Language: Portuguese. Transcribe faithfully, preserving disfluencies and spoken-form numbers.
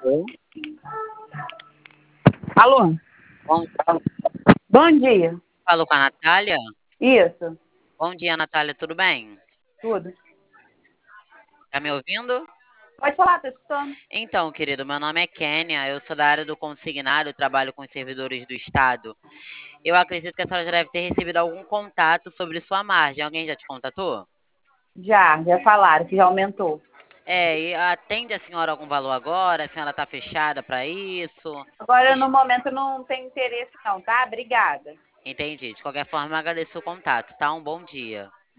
Alô? Bom, Bom dia. falo com a Natália? Isso, Bom dia, Natália, tudo bem? tudo. Tá me ouvindo? Pode falar, tô escutando. Então, querido, meu nome é Kênia, eu sou da área do consignado, trabalho com os servidores do Estado. Eu acredito que a senhora já deve ter recebido algum contato sobre sua margem. Alguém já te contatou? Já, já falaram que já aumentou. É, e atende a senhora algum valor agora? A senhora tá fechada para isso? Agora, Ixi, no momento, não tem interesse não, tá? Obrigada. entendi. De qualquer forma, eu agradeço o contato, tá? Um bom dia.